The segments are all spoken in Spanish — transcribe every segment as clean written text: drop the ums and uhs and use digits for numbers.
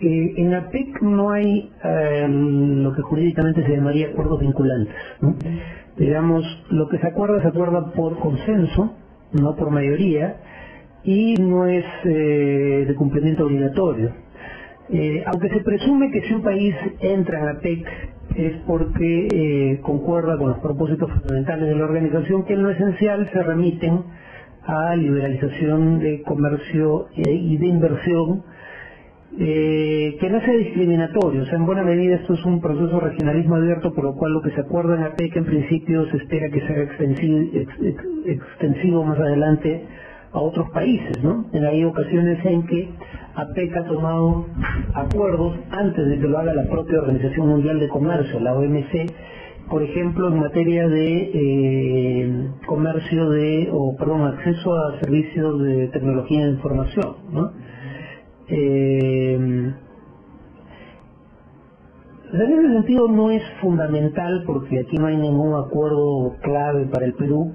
En APEC no hay lo que jurídicamente se llamaría acuerdos vinculantes, ¿no? Digamos, lo que se acuerda por consenso, no por mayoría, y no es de cumplimiento obligatorio. Aunque se presume que si un país entra en APEC es porque concuerda con los propósitos fundamentales de la organización, que en lo esencial se remiten a liberalización de comercio y de inversión, que no sea discriminatorio. O sea, en buena medida esto es un proceso de regionalismo abierto, por lo cual lo que se acuerda en APEC en principio se espera que sea extensivo más adelante a otros países, ¿no? Hay ocasiones en que APEC ha tomado acuerdos antes de que lo haga la propia Organización Mundial de Comercio, la OMC, por ejemplo, en materia de acceso a servicios de tecnología de información, ¿no? En ese sentido no es fundamental, porque aquí no hay ningún acuerdo clave para el Perú.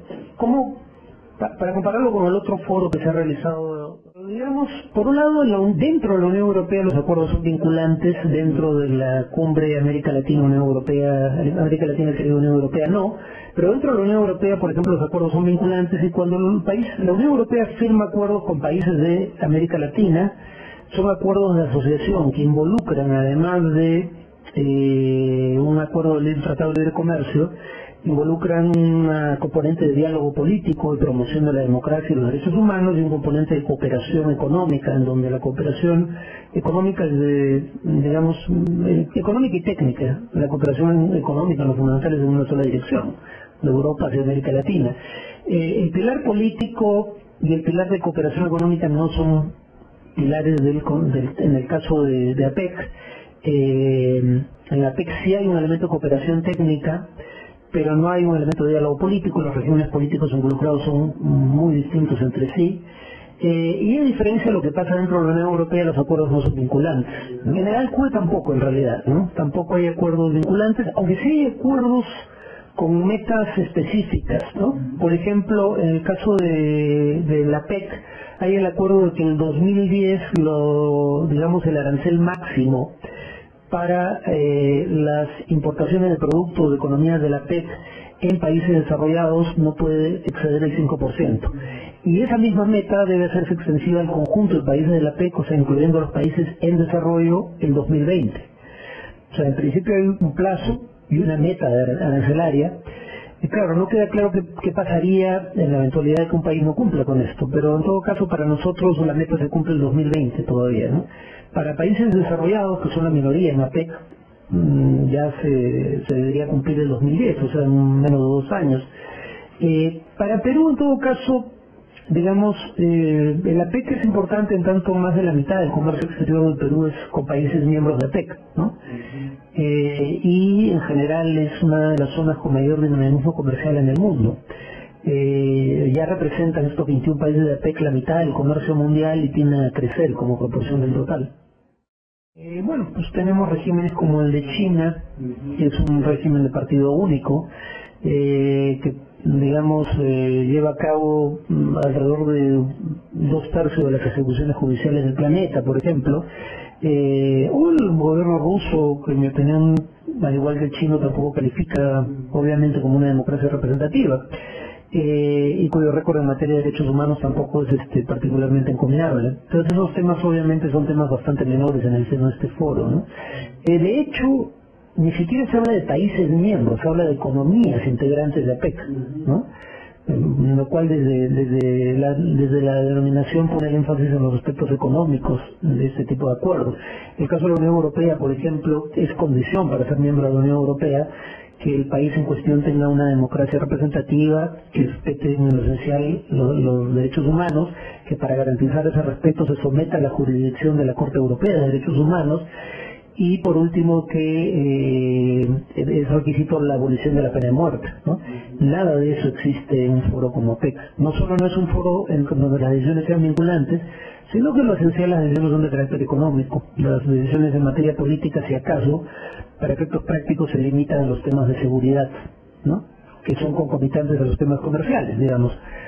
Para compararlo con el otro foro que se ha realizado, digamos, por un lado, dentro de la Unión Europea los acuerdos son vinculantes, dentro de la cumbre América Latina-Unión Europea, América Latina-Unión Europea no, pero dentro de la Unión Europea, por ejemplo, los acuerdos son vinculantes, y cuando la Unión Europea firma acuerdos con países de América Latina, son acuerdos de asociación que involucran, además de un acuerdo de tratado de libre comercio, involucran una componente de diálogo político y promoción de la democracia y los derechos humanos, y un componente de cooperación económica, en donde la cooperación económica es económica y técnica. La cooperación económica, los fundamentales, en una sola dirección, de Europa hacia América Latina. El pilar político y el pilar de cooperación económica no son pilares en el caso de APEC. En APEC sí hay un elemento de cooperación técnica, pero no hay un elemento de diálogo político. Los regímenes políticos involucrados son muy distintos entre sí, y a diferencia de lo que pasa dentro de la Unión Europea, los acuerdos no son vinculantes. En general, CUE tampoco, en realidad, ¿no? Tampoco hay acuerdos vinculantes, aunque sí hay acuerdos con metas específicas, ¿no? Por ejemplo, en el caso de la PEC, hay el acuerdo de que en 2010 el arancel máximo para las importaciones de productos de economía de la PEC en países desarrollados no puede exceder el 5%. Y esa misma meta debe hacerse extensiva al conjunto de países de la PEC, o sea, incluyendo a los países en desarrollo, en 2020. O sea, en principio hay un plazo y una meta arancelaria. Y claro, no queda claro qué pasaría en la eventualidad de que un país no cumpla con esto, pero en todo caso para nosotros la meta se cumple en 2020 todavía, ¿no? Para países desarrollados, que son la minoría en APEC, ya se debería cumplir el 2010, o sea, en menos de 2 años. Para Perú, en todo caso, digamos, el APEC es importante en tanto más de la mitad del comercio exterior del Perú es con países miembros de APEC, ¿no? Y en general es una de las zonas con mayor dinamismo comercial en el mundo. Ya representan estos 21 países de APEC la mitad del comercio mundial y tienden a crecer como proporción del total. Pues tenemos regímenes como el de China, que es un régimen de partido único, que digamos lleva a cabo alrededor de 2/3 de las ejecuciones judiciales del planeta, por ejemplo, o el gobierno ruso, que en mi opinión, al igual que el chino, tampoco califica obviamente como una democracia representativa, y cuyo récord en materia de derechos humanos tampoco es particularmente encomiable. Entonces esos temas obviamente son temas bastante menores en el seno de este foro, ¿no? De hecho, ni siquiera se habla de países miembros, se habla de economías integrantes de APEC, ¿no? Lo cual desde la denominación pone el énfasis en los aspectos económicos de este tipo de acuerdos. El caso de la Unión Europea, por ejemplo, es condición para ser miembro de la Unión Europea que el país en cuestión tenga una democracia representativa, que respete en lo esencial los derechos humanos, que para garantizar ese respeto se someta a la jurisdicción de la Corte Europea de Derechos Humanos, y por último que es requisito la abolición de la pena de muerte, ¿no? Nada de eso existe en un foro como APEC. No solo no es un foro en donde las decisiones sean vinculantes, sino que lo esencial las decisiones son de carácter económico. Las decisiones en materia política, si acaso, para efectos prácticos se limitan a los temas de seguridad, ¿no? Que son concomitantes a los temas comerciales, digamos.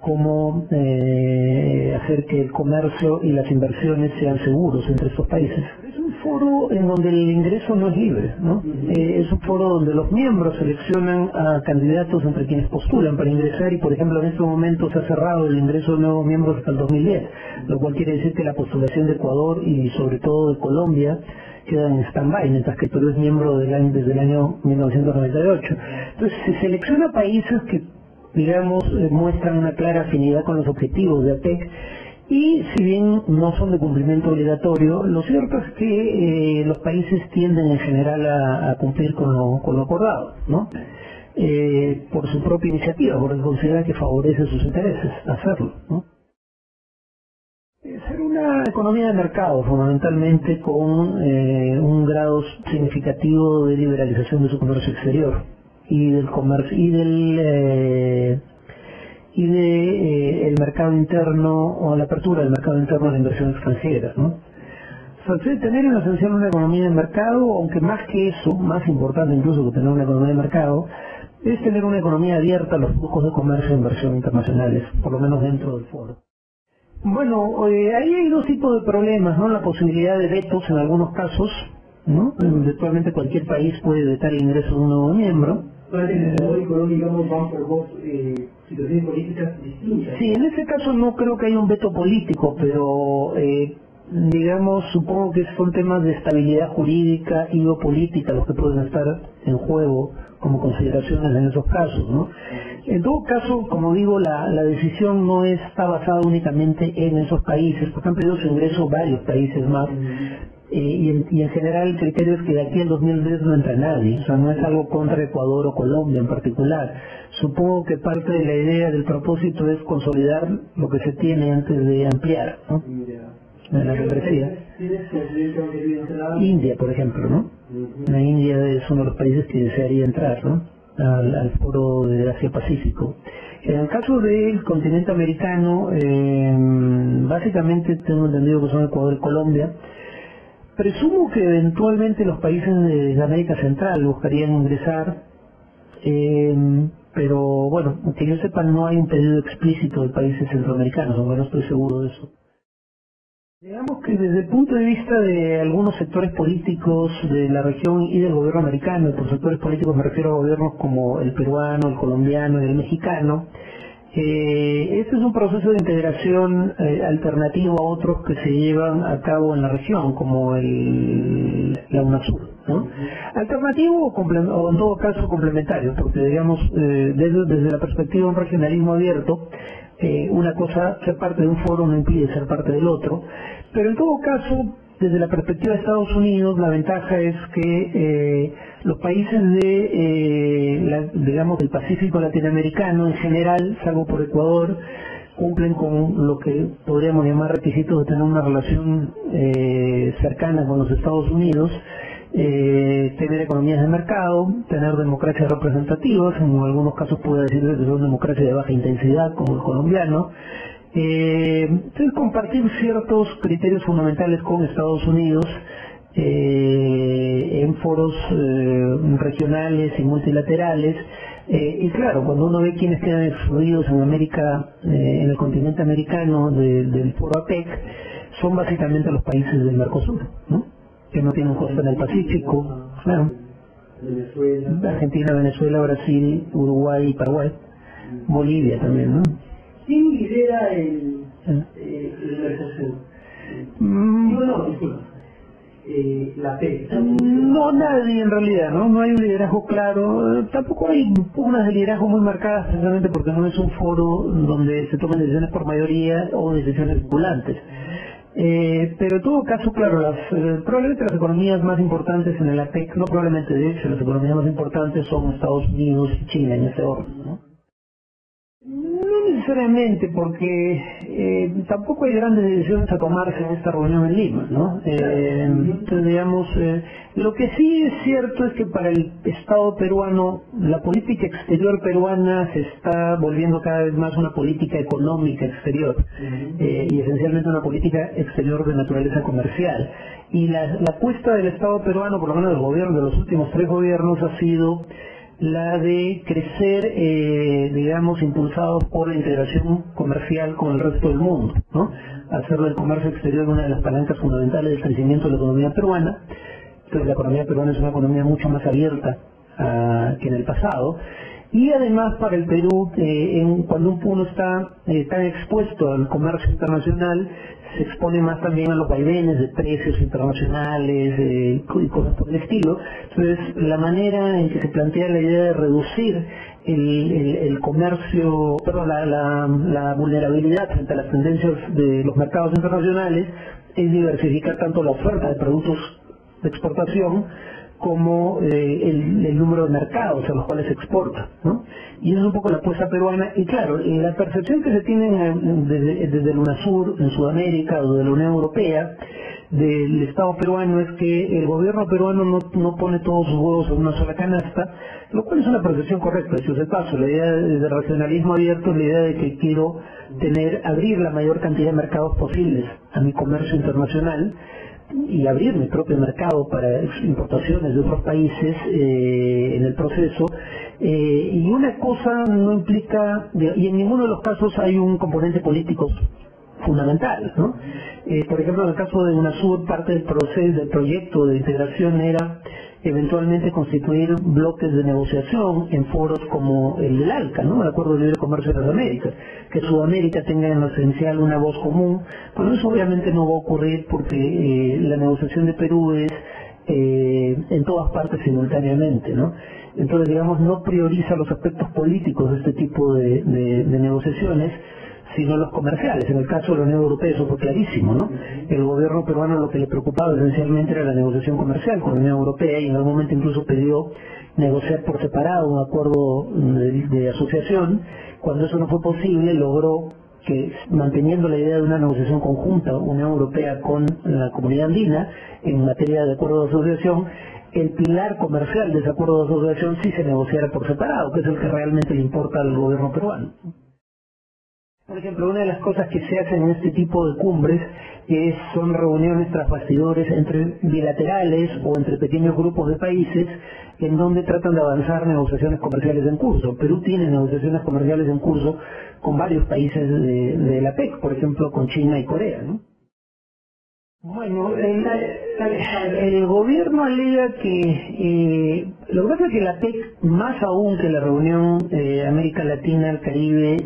cómo hacer que el comercio y las inversiones sean seguros entre estos países. Es un foro en donde el ingreso no es libre, ¿no? Es un foro donde los miembros seleccionan a candidatos entre quienes postulan para ingresar y, por ejemplo, en este momento se ha cerrado el ingreso de nuevos miembros hasta el 2010, lo cual quiere decir que la postulación de Ecuador y sobre todo de Colombia quedan en stand-by, mientras que Perú es miembro desde el año 1998. Entonces se selecciona países que, digamos, muestran una clara afinidad con los objetivos de APEC, y si bien no son de cumplimiento obligatorio, lo cierto es que los países tienden en general a cumplir con lo acordado, ¿no? Por su propia iniciativa, porque consideran que favorece sus intereses hacerlo, ¿no? Ser una economía de mercado, fundamentalmente con un grado significativo de liberalización de su comercio exterior y del comercio el mercado interno, o la apertura del mercado interno a la inversión extranjera, ¿no? O sea, tener en esencial una economía de mercado, aunque más que eso, más importante incluso que tener una economía de mercado, es tener una economía abierta a los flujos de comercio e inversión internacionales, por lo menos dentro del foro. Bueno, ahí hay dos tipos de problemas, ¿no? La posibilidad de vetos en algunos casos, ¿no? Eventualmente cualquier país puede vetar el ingreso de un nuevo miembro. Ecuador y Colombia, digamos, van por dos situaciones políticas distintas. Sí, en ese caso no creo que haya un veto político, pero digamos, supongo que son temas de estabilidad jurídica y o política los que pueden estar en juego como consideraciones en esos casos, ¿no? En todo caso, como digo, la decisión no está basada únicamente en esos países, porque han pedido su ingreso varios países más, y en general el criterio es que de aquí al 2010 no entra nadie, o sea, no es algo contra Ecuador o Colombia en particular. Supongo que parte de la idea del propósito es consolidar lo que se tiene antes de ampliar, ¿no? La membresía. India, por ejemplo, ¿no? La India es uno de los países que desearía entrar, ¿no? Al foro de Asia-Pacífico. En el caso del continente americano, básicamente tengo entendido que son Ecuador y Colombia. Presumo que eventualmente los países de América Central buscarían ingresar, pero bueno, que yo sepa no hay un pedido explícito de países centroamericanos, aunque no estoy seguro de eso. Digamos que desde el punto de vista de algunos sectores políticos de la región y del gobierno americano, y por sectores políticos me refiero a gobiernos como el peruano, el colombiano y el mexicano, este es un proceso de integración alternativo a otros que se llevan a cabo en la región, como la UNASUR, ¿no? Alternativo o en todo caso complementario, porque digamos, desde la perspectiva de un regionalismo abierto, una cosa, ser parte de un foro no impide ser parte del otro, pero en todo caso, desde la perspectiva de Estados Unidos, la ventaja es que los países digamos, del Pacífico latinoamericano en general, salvo por Ecuador, cumplen con lo que podríamos llamar requisitos de tener una relación cercana con los Estados Unidos, tener economías de mercado, tener democracias representativas, en algunos casos puede decir que son democracias de baja intensidad, como el colombiano. Entonces compartir ciertos criterios fundamentales con Estados Unidos en foros regionales y multilaterales, y claro, cuando uno ve quiénes quedan excluidos en América, en el continente americano del foro APEC, son básicamente los países del Mercosur, ¿no? Que no tienen costa en el Pacífico, claro. Venezuela. Argentina, Venezuela, Brasil, Uruguay y Paraguay, Bolivia también, ¿no? ¿Quién lidera el Mercosur? No, disculpa. La PEC. No, nadie en realidad, ¿no? No hay un liderazgo claro, tampoco hay unas de liderazgo muy marcadas, precisamente porque no es un foro donde se toman decisiones por mayoría o decisiones vinculantes. Pero en todo caso, claro, probablemente las economías más importantes en el APEC, no probablemente de hecho, las economías más importantes son Estados Unidos y China en ese orden, ¿no? No necesariamente, porque tampoco hay grandes decisiones a tomarse en esta reunión en Lima, ¿no? Entonces, digamos, lo que sí es cierto es que para el Estado peruano, la política exterior peruana se está volviendo cada vez más una política económica exterior, y esencialmente una política exterior de naturaleza comercial. Y la apuesta del Estado peruano, por lo menos del gobierno, de los últimos 3 gobiernos, ha sido la de crecer, digamos, impulsados por la integración comercial con el resto del mundo, ¿no? Hacer del comercio exterior una de las palancas fundamentales del crecimiento de la economía peruana. Entonces la economía peruana es una economía mucho más abierta que en el pasado. Y además para el Perú, cuando uno está tan expuesto al comercio internacional, se expone más también a los vaivenes de precios internacionales y cosas por el estilo. Entonces la manera en que se plantea la idea de reducir el comercio, perdón, la vulnerabilidad frente a las tendencias de los mercados internacionales es diversificar tanto la oferta de productos de exportación como el número de mercados a los cuales se exporta, ¿no? Y eso es un poco la apuesta peruana. Y claro, la percepción que se tiene desde el UNASUR en Sudamérica o de la Unión Europea del Estado peruano es que el gobierno peruano no pone todos sus huevos en una sola canasta, lo cual es una percepción correcta. Si os de paso, la idea del racionalismo abierto es la idea de que quiero abrir la mayor cantidad de mercados posibles a mi comercio internacional y abrir mi propio mercado para importaciones de otros países en el proceso, y una cosa no implica, y en ninguno de los casos hay un componente político fundamental, ¿no? Por ejemplo, en el caso de UNASUR, parte del proyecto de integración era eventualmente constituir bloques de negociación en foros como el del ALCA, ¿no? El Acuerdo de Libre Comercio de las Américas, que Sudamérica tenga en lo esencial una voz común. Bueno, eso obviamente no va a ocurrir porque la negociación de Perú es en todas partes simultáneamente, ¿no? Entonces, digamos, no prioriza los aspectos políticos de este tipo de negociaciones, sino los comerciales. En el caso de la Unión Europea eso fue clarísimo, ¿no? El gobierno peruano lo que le preocupaba esencialmente era la negociación comercial con la Unión Europea, y en algún momento incluso pidió negociar por separado un acuerdo de asociación. Cuando eso no fue posible, logró que, manteniendo la idea de una negociación conjunta Unión Europea con la Comunidad Andina en materia de acuerdo de asociación, el pilar comercial de ese acuerdo de asociación sí se negociara por separado, que es el que realmente le importa al gobierno peruano. Por ejemplo, una de las cosas que se hacen en este tipo de cumbres son reuniones tras bastidores entre bilaterales o entre pequeños grupos de países en donde tratan de avanzar negociaciones comerciales en curso. Perú tiene negociaciones comerciales en curso con varios países de la PEC, por ejemplo con China y Corea, ¿no? Bueno, el gobierno alega que lo que pasa es que la PEC, más aún que la reunión América Latina, el Caribe,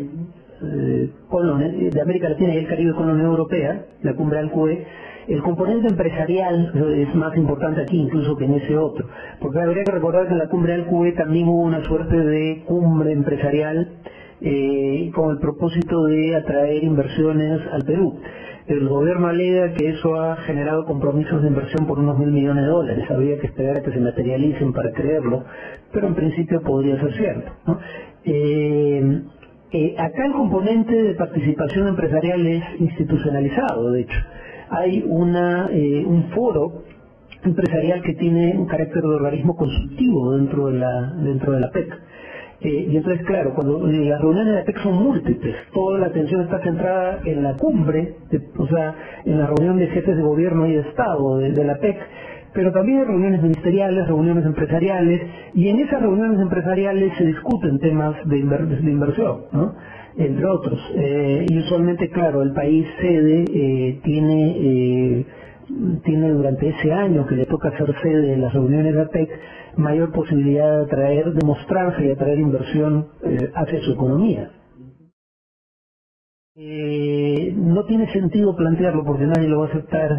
de América Latina y el Caribe con la Unión Europea, la cumbre ALCUE, el componente empresarial es más importante aquí incluso que en ese otro, porque habría que recordar que en la cumbre ALCUE también hubo una suerte de cumbre empresarial con el propósito de atraer inversiones al Perú. El gobierno alega que eso ha generado compromisos de inversión por unos $1.000 millones. Habría que esperar a que se materialicen para creerlo, pero en principio podría ser cierto, ¿no? Acá el componente de participación empresarial es institucionalizado. De hecho, hay un foro empresarial que tiene un carácter de organismo consultivo dentro de la PEC. Y entonces, claro, cuando las reuniones de la PEC son múltiples, toda la atención está centrada en la cumbre, o sea, en la reunión de jefes de gobierno y de Estado de la PEC, pero también hay reuniones ministeriales, reuniones empresariales, y en esas reuniones empresariales se discuten temas de inversión, ¿no? Entre otros. Y usualmente, claro, el país sede tiene durante ese año que le toca ser sede de las reuniones de la PEC mayor posibilidad de mostrarse y atraer inversión hacia su economía. No tiene sentido plantearlo porque nadie lo va a aceptar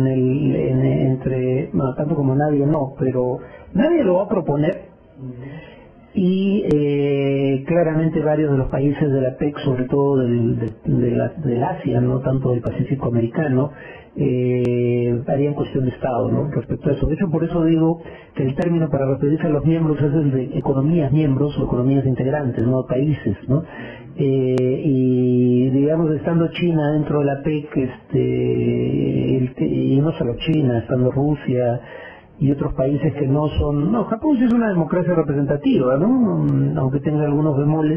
tanto como nadie no, pero nadie lo va a proponer, y claramente varios de los países de la PEC, sobre todo del Asia, no tanto del Pacífico americano, harían cuestión de Estado, ¿no? Respecto a eso. De hecho, por eso digo que el término para referirse a los miembros es el de economías miembros o economías integrantes, no países, ¿no? Y digamos, estando China dentro de la PEC, y no solo China, estando Rusia y otros países que no son... No, Japón sí es una democracia representativa, ¿no? Aunque tenga algunos bemoles.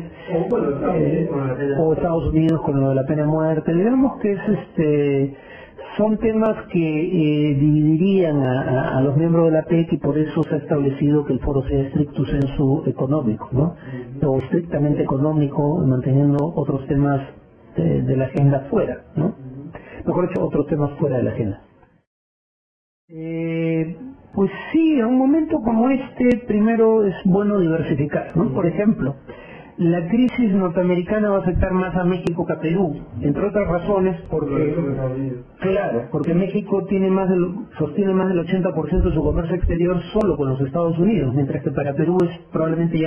O Estados Unidos con lo de la pena de muerte. Digamos que son temas que dividirían beneficiarían a los miembros de la PEC, y por eso se ha establecido que el foro sea stricto sensu económico, ¿no? O estrictamente económico, manteniendo otros temas de la agenda fuera, ¿no? Mejor dicho, otros temas fuera de la agenda. Pues sí, en un momento como este, primero es bueno diversificar, ¿no? Por ejemplo, la crisis norteamericana va a afectar más a México que a Perú, entre otras razones porque, claro, porque México sostiene más del 80% de su comercio exterior solo con los Estados Unidos, mientras que para Perú es probablemente ya